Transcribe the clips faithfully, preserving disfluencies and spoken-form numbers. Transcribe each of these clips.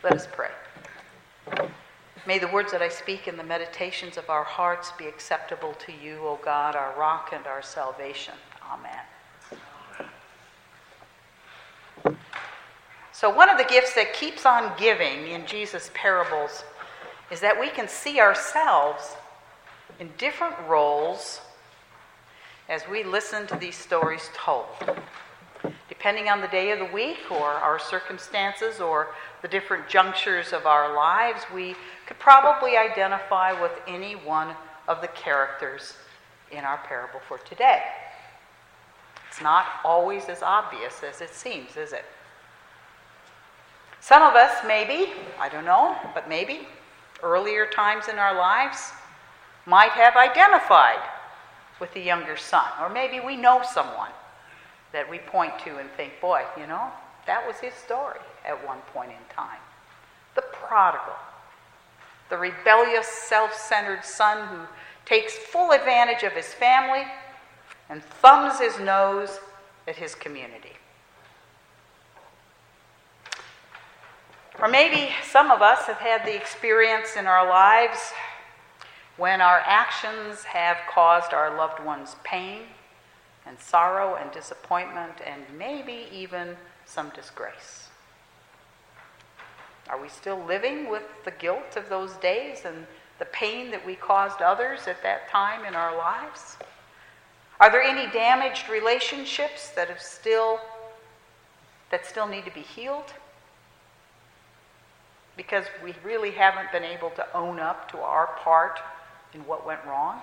Let us pray. May the words that I speak and the meditations of our hearts be acceptable to you, O God, our rock and our salvation. Amen. So one of the gifts that keeps on giving in Jesus' parables is that we can see ourselves in different roles as we listen to these stories told. Depending on the day of the week or our circumstances or the different junctures of our lives, we could probably identify with any one of the characters in our parable for today. It's not always as obvious as it seems, is it? Some of us, maybe, I don't know, but maybe, earlier times in our lives, might have identified with the younger son. Or maybe we know someone that we point to and think, boy, you know, that was his story at one point in time. The prodigal, the rebellious, self-centered son who takes full advantage of his family and thumbs his nose at his community. Or maybe some of us have had the experience in our lives when our actions have caused our loved ones pain and sorrow and disappointment and maybe even some disgrace. Are we still living with the guilt of those days and the pain that we caused others at that time in our lives? Are there any damaged relationships that have still that still need to be healed? Because we really haven't been able to own up to our part in what went wrong?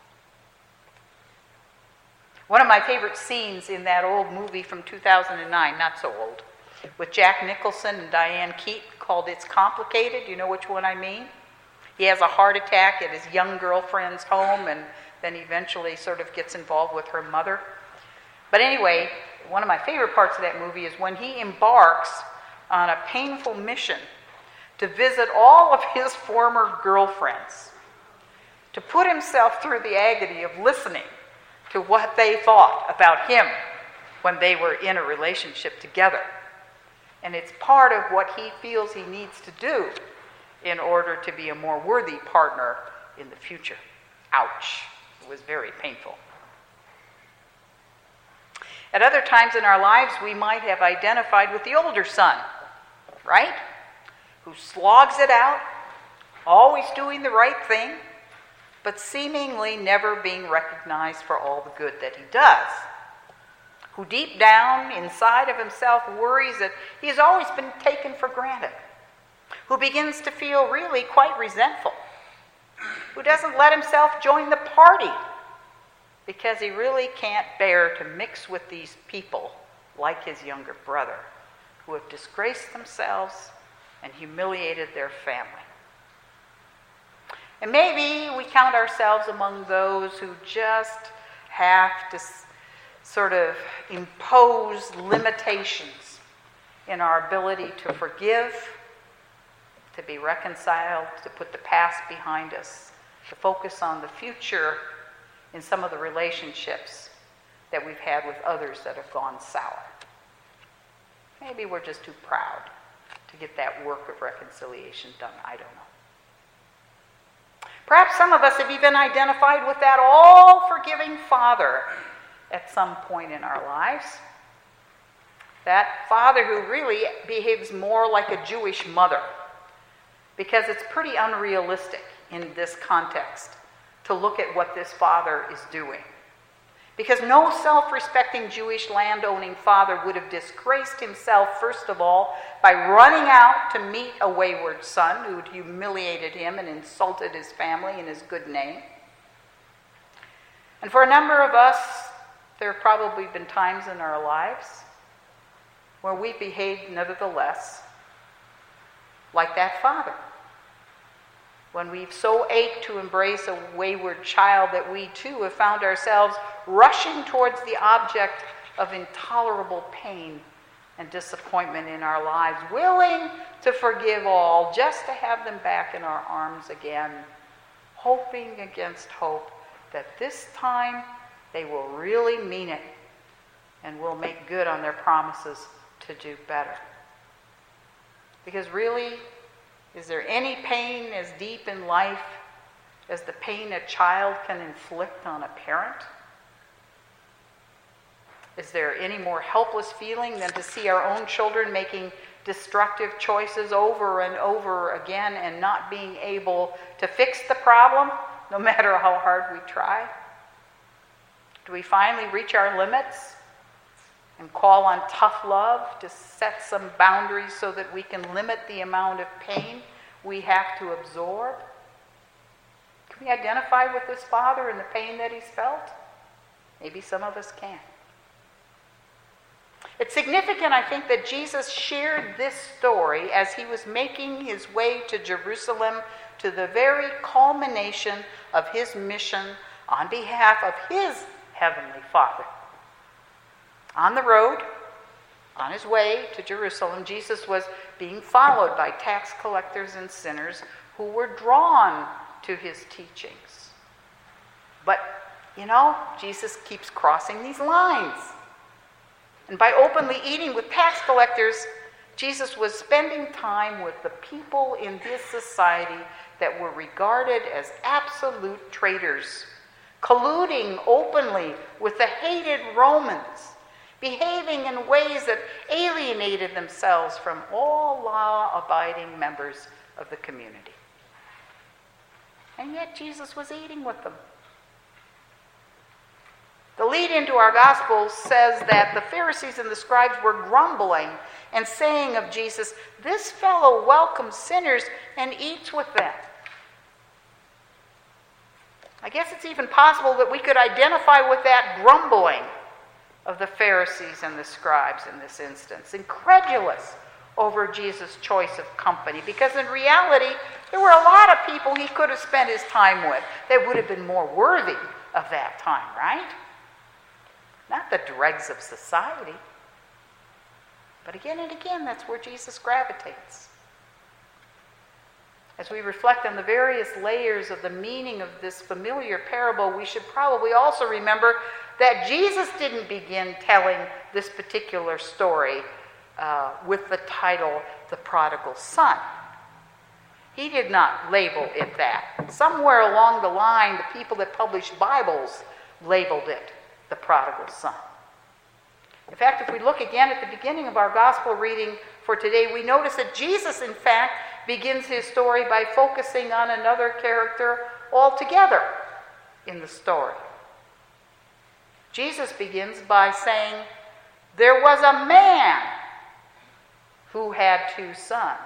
One of my favorite scenes in that old movie from two thousand nine, not so old, with Jack Nicholson and Diane Keaton, called It's Complicated. You know which one I mean? He has a heart attack at his young girlfriend's home and then eventually sort of gets involved with her mother. But anyway, one of my favorite parts of that movie is when he embarks on a painful mission to visit all of his former girlfriends, to put himself through the agony of listening to what they thought about him when they were in a relationship together. And it's part of what he feels he needs to do in order to be a more worthy partner in the future. Ouch. It was very painful. At other times in our lives, we might have identified with the older son, right? Who slogs it out, always doing the right thing, but seemingly never being recognized for all the good that he does. Who deep down inside of himself worries that he has always been taken for granted. Who begins to feel really quite resentful. Who doesn't let himself join the party because he really can't bear to mix with these people like his younger brother who have disgraced themselves and humiliated their family. And maybe we count ourselves among those who just have to s- sort of impose limitations in our ability to forgive, to be reconciled, to put the past behind us, to focus on the future in some of the relationships that we've had with others that have gone sour. Maybe we're just too proud to get that work of reconciliation done. I don't know. Perhaps some of us have even identified with that all-forgiving father at some point in our lives. That father who really behaves more like a Jewish mother, because it's pretty unrealistic in this context to look at what this father is doing. Because no self-respecting Jewish landowning father would have disgraced himself, first of all, by running out to meet a wayward son who'd humiliated him and insulted his family and his good name. And for a number of us, there have probably been times in our lives where we behaved nevertheless like that father. When we've so ached to embrace a wayward child that we too have found ourselves rushing towards the object of intolerable pain and disappointment in our lives, willing to forgive all just to have them back in our arms again, hoping against hope that this time they will really mean it and will make good on their promises to do better. Because really, is there any pain as deep in life as the pain a child can inflict on a parent? Is there any more helpless feeling than to see our own children making destructive choices over and over again and not being able to fix the problem, no matter how hard we try? Do we finally reach our limits and call on tough love to set some boundaries so that we can limit the amount of pain we have to absorb? Can we identify with this father and the pain that he's felt? Maybe some of us can. It's significant, I think, that Jesus shared this story as he was making his way to Jerusalem, to the very culmination of his mission on behalf of his heavenly Father. On the road, on his way to Jerusalem, Jesus was being followed by tax collectors and sinners who were drawn to his teachings. But, you know, Jesus keeps crossing these lines. And by openly eating with tax collectors, Jesus was spending time with the people in this society that were regarded as absolute traitors, colluding openly with the hated Romans, behaving in ways that alienated themselves from all law-abiding members of the community. And yet Jesus was eating with them. The lead into our gospel says that the Pharisees and the scribes were grumbling and saying of Jesus, "This fellow welcomes sinners and eats with them." I guess it's even possible that we could identify with that grumbling of the Pharisees and the scribes in this instance, incredulous over Jesus' choice of company, because in reality, there were a lot of people he could have spent his time with that would have been more worthy of that time, right? Not the dregs of society. But again and again, that's where Jesus gravitates. As we reflect on the various layers of the meaning of this familiar parable, we should probably also remember that Jesus didn't begin telling this particular story uh, with the title, The Prodigal Son. He did not label it that. Somewhere along the line, the people that published Bibles labeled it the prodigal son. In fact, if we look again at the beginning of our gospel reading for today, we notice that Jesus, in fact, begins his story by focusing on another character altogether in the story. Jesus begins by saying, "There was a man who had two sons."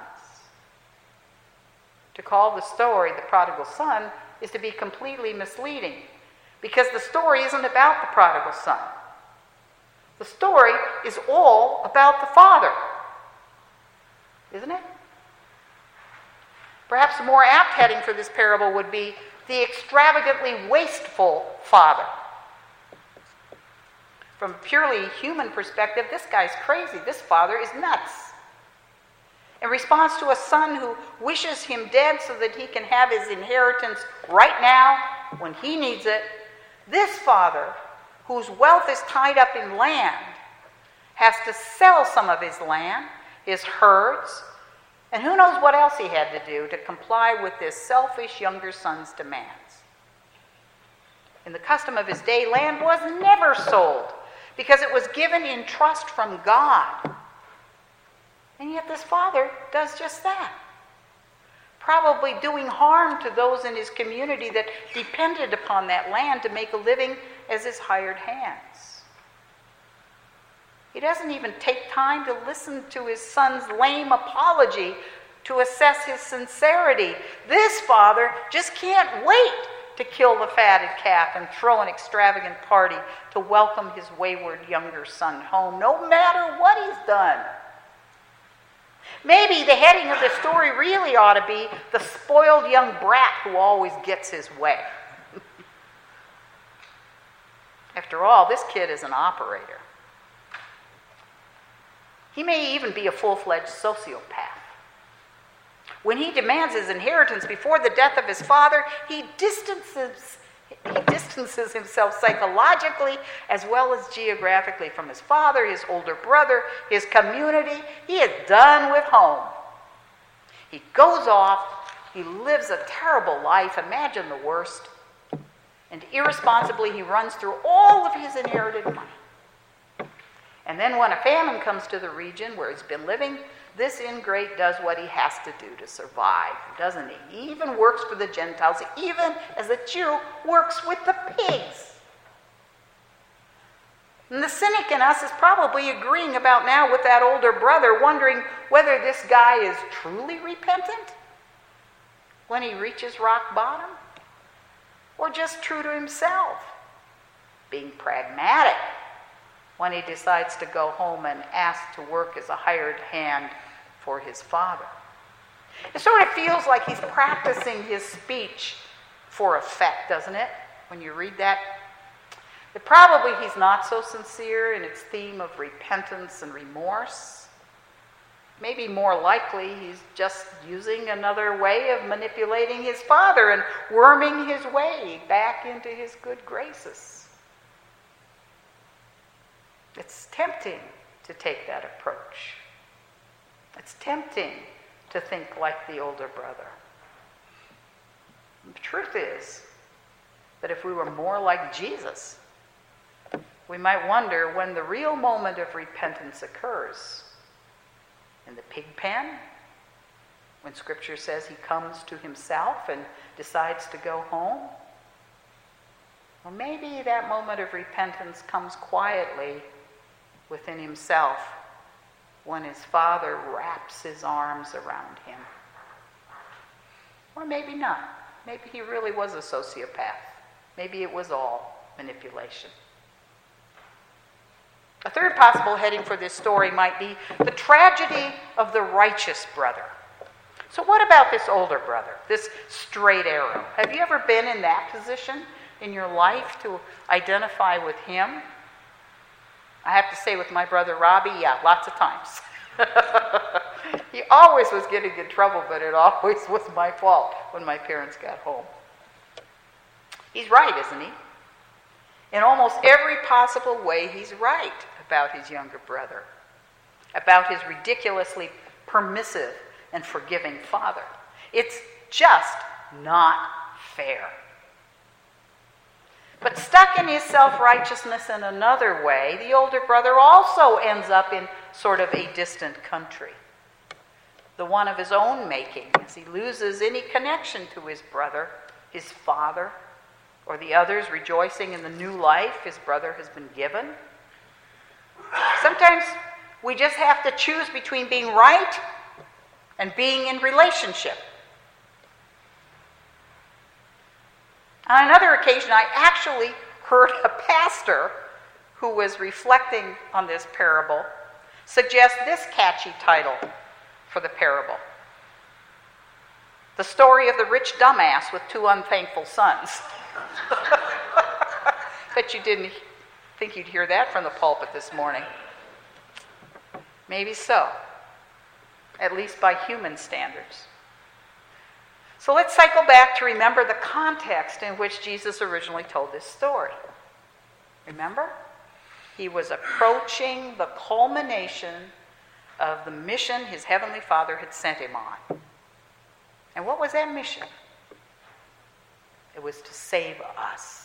To call the story the prodigal son is to be completely misleading, because the story isn't about the prodigal son. The story is all about the father. Isn't it? Perhaps a more apt heading for this parable would be the extravagantly wasteful father. From a purely human perspective, this guy's crazy. This father is nuts. In response to a son who wishes him dead so that he can have his inheritance right now when he needs it, this father, whose wealth is tied up in land, has to sell some of his land, his herds, and who knows what else he had to do to comply with this selfish younger son's demands. In the custom of his day, land was never sold because it was given in trust from God. And yet this father does just that, probably doing harm to those in his community that depended upon that land to make a living as his hired hands. He doesn't even take time to listen to his son's lame apology to assess his sincerity. This father just can't wait to kill the fatted calf and throw an extravagant party to welcome his wayward younger son home, no matter what he's done. Maybe the heading of the story really ought to be the spoiled young brat who always gets his way. After all, this kid is an operator. He may even be a full-fledged sociopath. When he demands his inheritance before the death of his father, he distances, he distances himself psychologically as well as geographically from his father, his older brother, his community. He is done with home. He goes off, he lives a terrible life, imagine the worst, and irresponsibly he runs through all of his inherited money. And then when a famine comes to the region where he's been living, this ingrate does what he has to do to survive, doesn't he? He even works for the Gentiles, even as a Jew works with the pigs. And the cynic in us is probably agreeing about now with that older brother, wondering whether this guy is truly repentant when he reaches rock bottom, or just true to himself, being pragmatic when he decides to go home and ask to work as a hired hand for his father. It sort of feels like he's practicing his speech for effect, doesn't it, when you read that? That probably he's not so sincere in its theme of repentance and remorse. Maybe more likely he's just using another way of manipulating his father and worming his way back into his good graces. It's tempting to take that approach. It's tempting to think like the older brother. The truth is that if we were more like Jesus, we might wonder when the real moment of repentance occurs. In the pig pen, when Scripture says he comes to himself and decides to go home. Or maybe that moment of repentance comes quietly within himself when his father wraps his arms around him. Or maybe not. Maybe he really was a sociopath. Maybe it was all manipulation. A third possible heading for this story might be the tragedy of the righteous brother. So what about this older brother, this straight arrow? Have you ever been in that position in your life to identify with him? I have to say with my brother Robbie, yeah, lots of times. He always was getting in trouble, but it always was my fault when my parents got home. He's right, isn't he? In almost every possible way, he's right about his younger brother, about his ridiculously permissive and forgiving father. It's just not fair. But stuck in his self-righteousness in another way, the older brother also ends up in sort of a distant country, the one of his own making, as he loses any connection to his brother, his father, or the others rejoicing in the new life his brother has been given. Sometimes we just have to choose between being right and being in relationship. On another occasion, I actually heard a pastor who was reflecting on this parable suggest this catchy title for the parable: The Story of the Rich Dumbass with Two Unthankful Sons. Bet you didn't think you'd hear that from the pulpit this morning. Maybe so, at least by human standards. So let's cycle back to remember the context in which Jesus originally told this story. Remember? He was approaching the culmination of the mission his heavenly Father had sent him on. And what was that mission? It was to save us.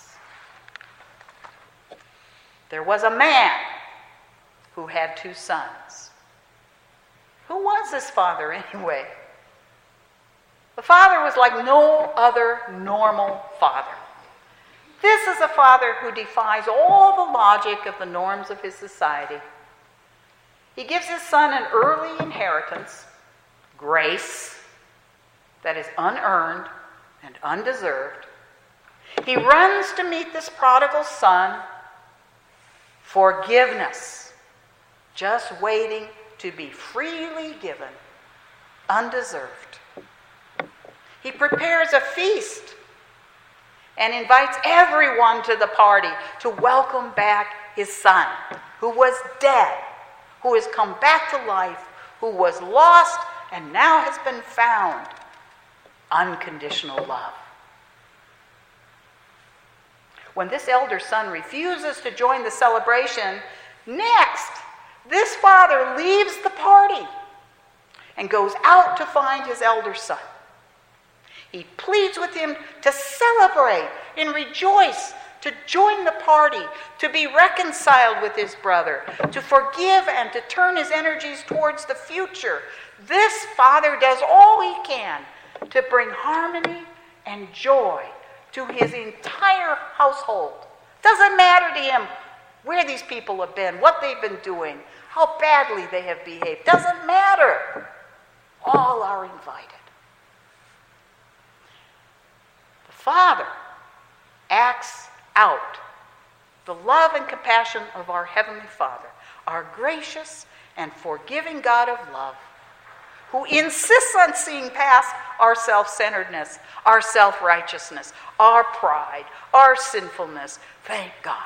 There was a man who had two sons. Who was this father anyway? The father was like no other normal father. This is a father who defies all the logic of the norms of his society. He gives his son an early inheritance, grace, that is unearned and undeserved. He runs to meet this prodigal son, forgiveness, just waiting to be freely given, undeserved. He prepares a feast and invites everyone to the party to welcome back his son, who was dead, who has come back to life, who was lost and now has been found. Unconditional love. When this elder son refuses to join the celebration, next, this father leaves the party and goes out to find his elder son. He pleads with him to celebrate and rejoice, to join the party, to be reconciled with his brother, to forgive and to turn his energies towards the future. This father does all he can to bring harmony and joy to his entire household. Doesn't matter to him where these people have been, what they've been doing, how badly they have behaved. Doesn't matter. All are invited. The Father acts out the love and compassion of our Heavenly Father, our gracious and forgiving God of love, who insists on seeing past our self-centeredness, our self-righteousness, our pride, our sinfulness. Thank God.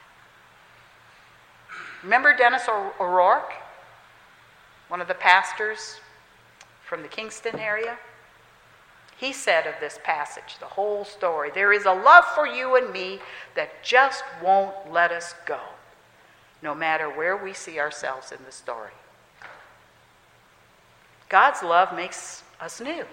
Remember Dennis O'Rourke, one of the pastors from the Kingston area? He said of this passage, the whole story, there is a love for you and me that just won't let us go, no matter where we see ourselves in the story. God's love makes us new.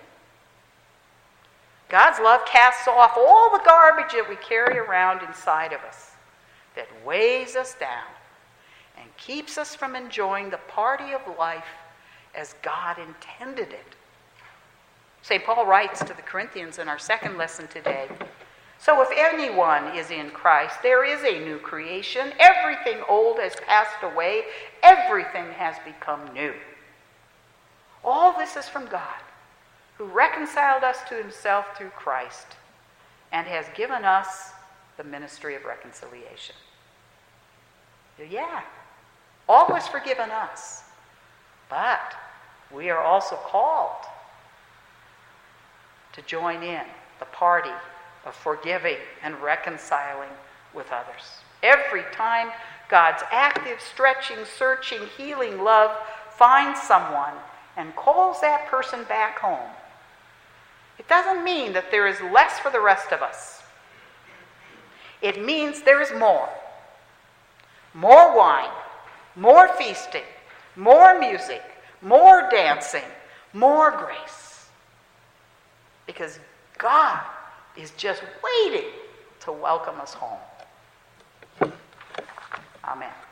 God's love casts off all the garbage that we carry around inside of us, that weighs us down and keeps us from enjoying the party of life as God intended it. Saint Paul writes to the Corinthians in our second lesson today, so if anyone is in Christ, there is a new creation. Everything old has passed away. Everything has become new. All this is from God, who reconciled us to himself through Christ and has given us the ministry of reconciliation. Yeah, all was forgiven us, but we are also called to join in the party of forgiving and reconciling with others. Every time God's active, stretching, searching, healing love finds someone and calls that person back home, it doesn't mean that there is less for the rest of us. It means there is more. More wine, more feasting, more music, more dancing, more grace. Because God is just waiting to welcome us home. Amen.